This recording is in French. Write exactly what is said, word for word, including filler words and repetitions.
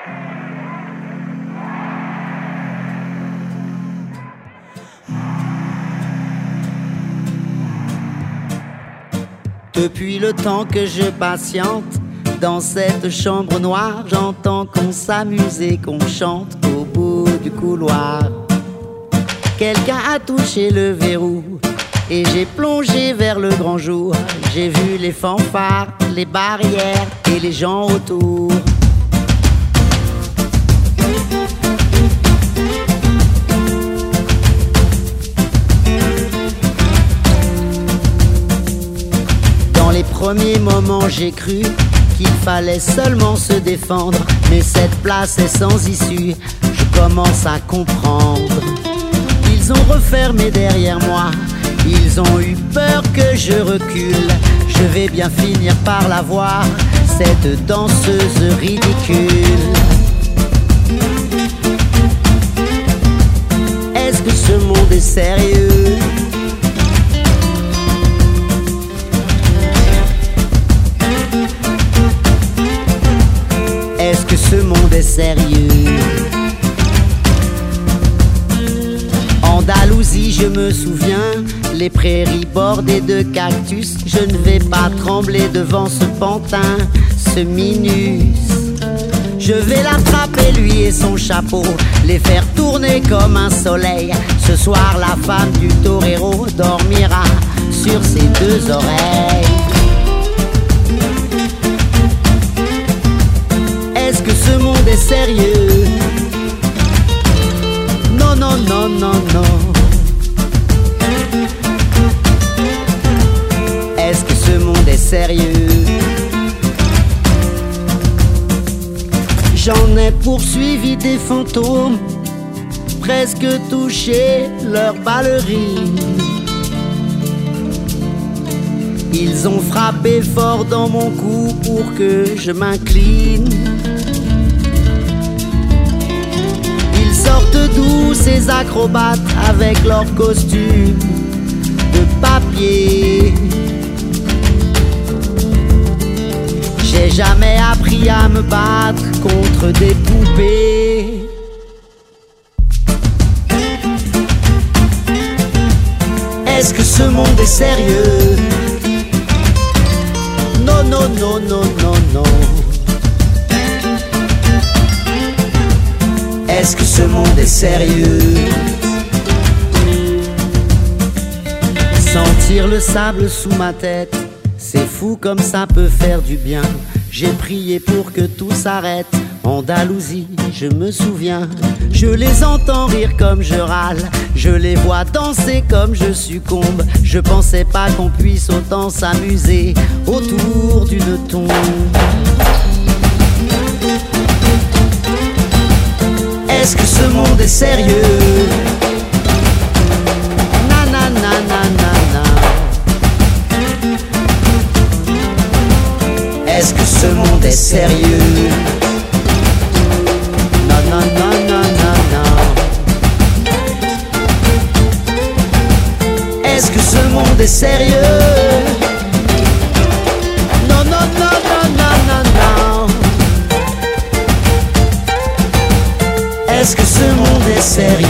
Depuis le temps que je patiente dans cette chambre noire, j'entends qu'on s'amuse et qu'on chante au bout du couloir. Quelqu'un a touché le verrou et j'ai plongé vers le grand jour. J'ai vu les fanfares, les barrières et les gens autour. Dans les premiers moments, j'ai cru qu'il fallait seulement se défendre, mais cette place est sans issue, je commence à comprendre. Ils ont refermé derrière moi, ils ont eu peur que je recule. Je vais bien finir par la voir, cette danseuse ridicule. Est-ce que ce monde est sérieux? Est-ce que ce monde est sérieux? Andalousie, je me souviens, les prairies bordées de cactus. Je ne vais pas trembler devant ce pantin, ce minus. Je vais l'attraper, lui et son chapeau, les faire tourner comme un soleil. Ce soir, la femme du torero dormira sur ses deux oreilles. Est-ce que ce monde est sérieux? Non, non, non, non, non. Est-ce que ce monde est sérieux? J'en ai poursuivi des fantômes, presque touché leurs ballerines. Ils ont frappé fort dans mon cou pour que je m'incline. Ils sortent d'où ces acrobates avec leurs costumes de papier? J'ai jamais appris à me battre contre des poupées. Est-ce que ce monde est sérieux? Non, non, non, non, non, non. Est-ce que ce monde est sérieux? Sentir le sable sous ma tête, c'est fou comme ça peut faire du bien. J'ai prié pour que tout s'arrête. Andalousie, je me souviens. Je les entends rire comme je râle, je les vois danser comme je succombe. Je pensais pas qu'on puisse autant s'amuser autour d'une tombe. Est-ce que ce monde est sérieux? Na na na na na na. Est-ce que ce monde est sérieux? Non, non, non, non, non, non. Est-ce que ce monde est sérieux? Non, non, non, non, non, non, non. Est-ce que ce monde est sérieux?